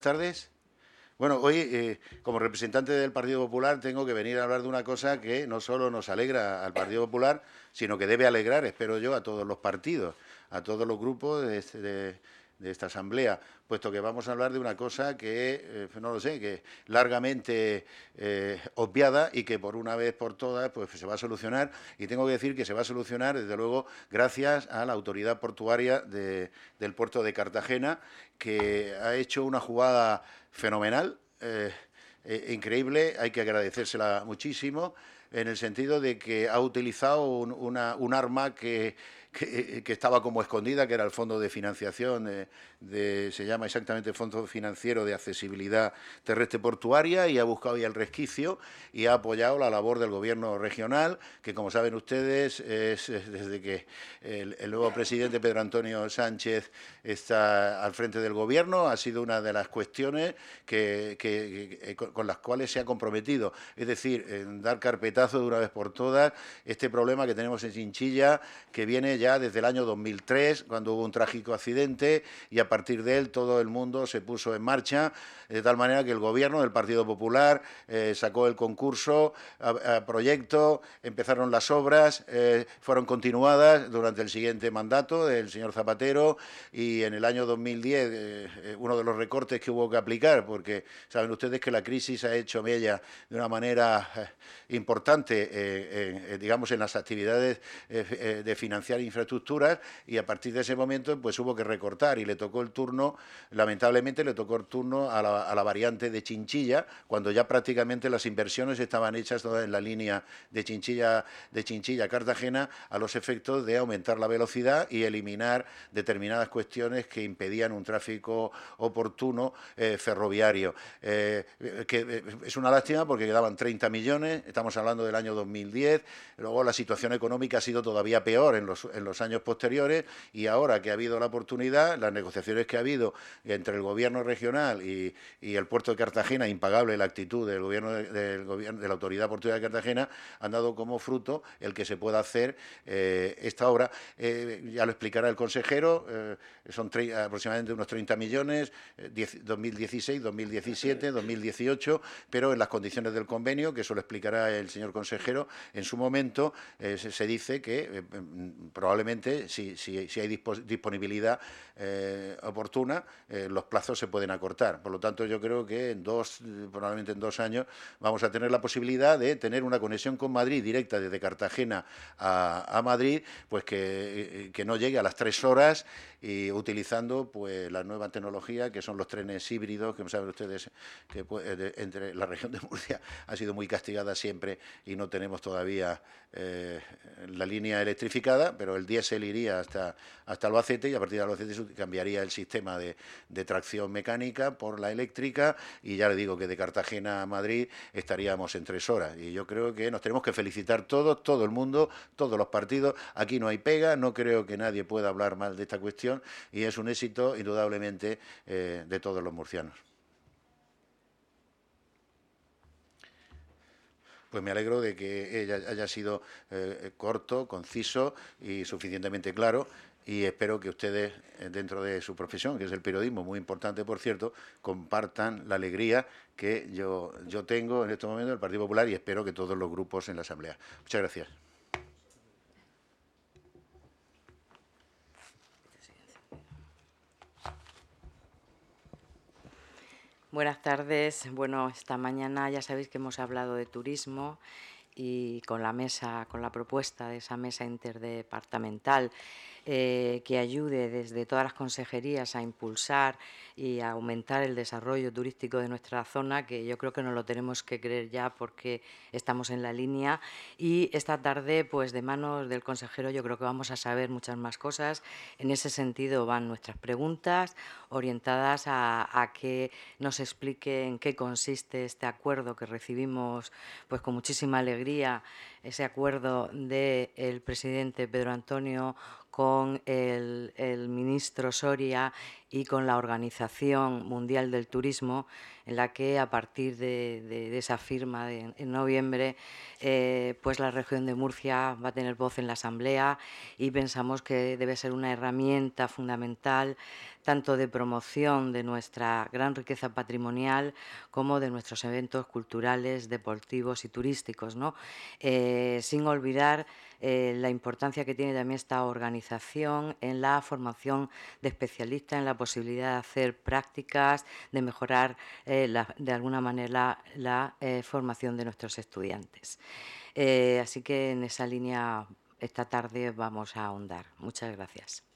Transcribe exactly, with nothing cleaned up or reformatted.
Tardes. Bueno, hoy, eh, como representante del Partido Popular, tengo que venir a hablar de una cosa que no solo nos alegra al Partido Popular, sino que debe alegrar, espero yo, a todos los partidos, a todos los grupos de, este- de- de esta Asamblea, puesto que vamos a hablar de una cosa que, eh, no lo sé, que largamente eh, obviada y que por una vez por todas pues se va a solucionar. Y tengo que decir que se va a solucionar, desde luego, gracias a la autoridad portuaria de- del puerto de Cartagena, que ha hecho una jugada fenomenal, eh, eh, increíble, hay que agradecérsela muchísimo, en el sentido de que ha utilizado un, una, un arma que, que, que, estaba como escondida, que era el Fondo de Financiación, eh, de, se llama exactamente Fondo Financiero de Accesibilidad Terrestre Portuaria, y ha buscado ya el resquicio y ha apoyado la labor del Gobierno regional, que, como saben ustedes, es, es desde que el, el nuevo presidente Pedro Antonio Sánchez está al frente del Gobierno, ha sido una de las cuestiones que, que, que, con las cuales se ha comprometido, es decir, en dar carpetazo de una vez por todas este problema que tenemos en Chinchilla, que viene ya desde el año dos mil tres, cuando hubo un trágico accidente, y a partir de él todo el mundo se puso en marcha, de tal manera que el Gobierno del Partido Popular eh, sacó el concurso a, a proyecto, empezaron las obras, eh, fueron continuadas durante el siguiente mandato del señor Zapatero, y en el año dos mil diez eh, uno de los recortes que hubo que aplicar, porque saben ustedes que la crisis ha hecho mella de una manera eh, importante, eh, eh, digamos, en las actividades eh, de financiar infraestructuras, y a partir de ese momento pues hubo que recortar, y le tocó el turno, lamentablemente le tocó el turno a la, a la variante de Chinchilla, cuando ya prácticamente las inversiones estaban hechas todas en la línea de Chinchilla, de Chinchilla a Cartagena, a los efectos de aumentar la velocidad y eliminar determinadas cuestiones que impedían un tráfico oportuno eh, ferroviario. Eh, que es una lástima porque quedaban treinta millones, estamos hablando del año dos mil diez, luego la situación económica ha sido todavía peor en los, en los años posteriores, y ahora que ha habido la oportunidad, las negociaciones que ha habido entre el Gobierno regional y, y el puerto de Cartagena, impagable la actitud del gobierno de, del gobierno, de la Autoridad Portuaria de Cartagena, han dado como fruto el que se pueda hacer eh, esta obra. Eh, ya lo explicará el consejero, eh, son aproximadamente unos treinta millones, eh, dos mil dieciséis, dos mil diecisiete, dos mil dieciocho, pero en las condiciones del convenio, que eso lo explicará el señor consejero, en su momento eh, se, se dice que eh, probablemente si, si, si hay disponibilidad eh, oportuna, eh, los plazos se pueden acortar. Por lo tanto, yo creo que en dos, probablemente en dos años, vamos a tener la posibilidad de tener una conexión con Madrid directa desde Cartagena a, a Madrid, pues que, que no llegue a las tres horas, y utilizando pues la nueva tecnología que son los trenes híbridos, que saben ustedes que pues, de, entre la región de Murcia ha sido muy castigada siempre y no tenemos todavía eh, la línea electrificada, pero el diésel iría hasta, hasta Albacete, y a partir de Albacete cambiaría el sistema de, de tracción mecánica por la eléctrica, y ya le digo que de Cartagena a Madrid estaríamos en tres horas, y yo creo que nos tenemos que felicitar todos, todo el mundo, todos los partidos. Aquí no hay pega, no creo que nadie pueda hablar mal de esta cuestión, y es un éxito indudablemente eh, de todos los murcianos. Pues me alegro de que ella haya sido eh, corto, conciso y suficientemente claro, y espero que ustedes, dentro de su profesión, que es el periodismo, muy importante por cierto, compartan la alegría que yo, yo tengo en este momento del Partido Popular, y espero que todos los grupos en la Asamblea. Muchas gracias. Buenas tardes. Bueno, esta mañana ya sabéis que hemos hablado de turismo, y con la mesa, con la propuesta de esa mesa interdepartamental eh, que ayude desde todas las consejerías a impulsar y a aumentar el desarrollo turístico de nuestra zona, que yo creo que nos lo tenemos que creer ya porque estamos en la línea. Y esta tarde, pues de manos del consejero, yo creo que vamos a saber muchas más cosas. En ese sentido van nuestras preguntas, orientadas a, a que nos explique en qué consiste este acuerdo que recibimos pues con muchísima alegría, ese acuerdo del presidente Pedro Antonio con el, el ministro Soria y con la Organización Mundial del Turismo, en la que a partir de, de, de esa firma de, en noviembre, eh, pues la región de Murcia va a tener voz en la Asamblea y pensamos que debe ser una herramienta fundamental tanto de promoción de nuestra gran riqueza patrimonial como de nuestros eventos culturales, deportivos y turísticos, ¿no? Eh, sin olvidar eh, la importancia que tiene también esta organización en la formación de especialistas, en la posibilidad de hacer prácticas, de mejorar eh, la, de alguna manera la, la eh, formación de nuestros estudiantes. Eh, así que en esa línea esta tarde vamos a ahondar. Muchas gracias.